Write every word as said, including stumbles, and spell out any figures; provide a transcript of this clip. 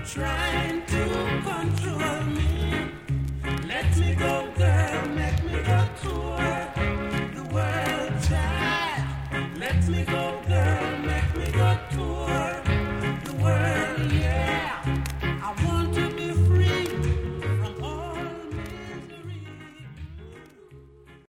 trying to control me. Let me go, girl, make me go tour the world, child. Let me go, girl.